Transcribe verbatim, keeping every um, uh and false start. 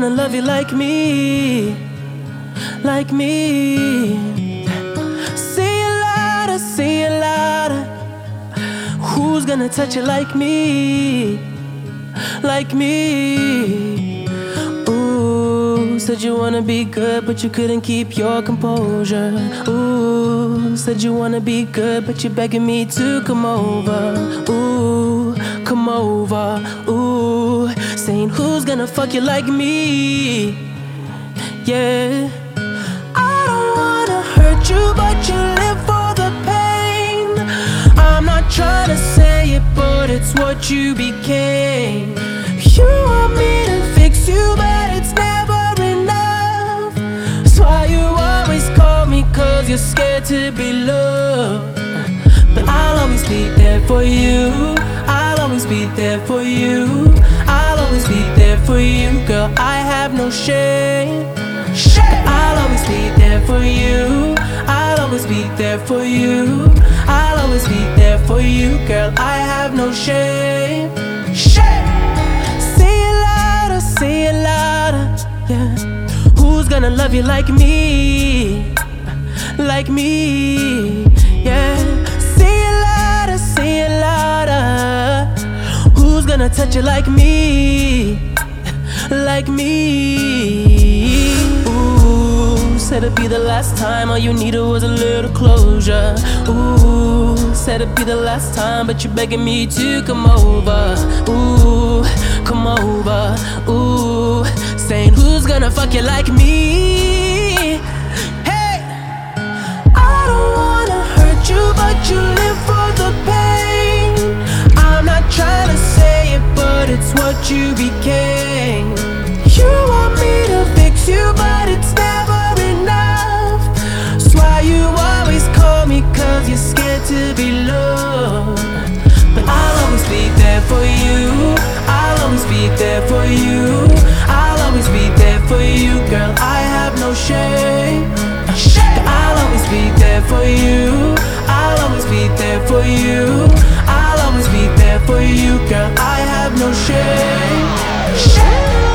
gonna love you like me, like me? Say it louder, say it louder. Who's gonna touch you like me, like me? Ooh, said you wanna be good, but you couldn't keep your composure. Ooh, said you wanna be good, but you're begging me to come over. Ooh, come over. Ooh, saying who's gonna fuck you like me? Yeah. I don't wanna hurt you, but you live for the pain. I'm not trying to say it, but it's what you became. You want me to fix you, but it's never enough. That's why you always call me, cause you're scared to be loved. But I'll always be there for you. I'll always be there for you. I'll always be there for you, girl. I have no shame. But I'll always be there for you. I'll always be there for you. I'll always be there for you, girl. I have no shame. Shame. Say it louder, say it louder. Yeah. Who's gonna love you like me, like me? Yeah. Say it louder, say it louder. Who's gonna touch you like me, like me? Ooh, said it'd be the last time. All you needed was a little closure. Ooh, said it'd be the last time, but you're begging me to come over. Ooh, come over. Ooh, saying who's gonna fuck you like me? Hey, I don't wanna hurt you, but you live for the pain. I'm not trying to say it, but it's what you became. You want me to fix you, but it's never enough. That's why you always call me, cause you're scared to be loved. But I'll always be there for you. I'll always be there for you. I'll always be there for you, girl. I have no shame. I'll always be there for you. I'll always be there for you. I'll always be there for you, girl. I have no shame.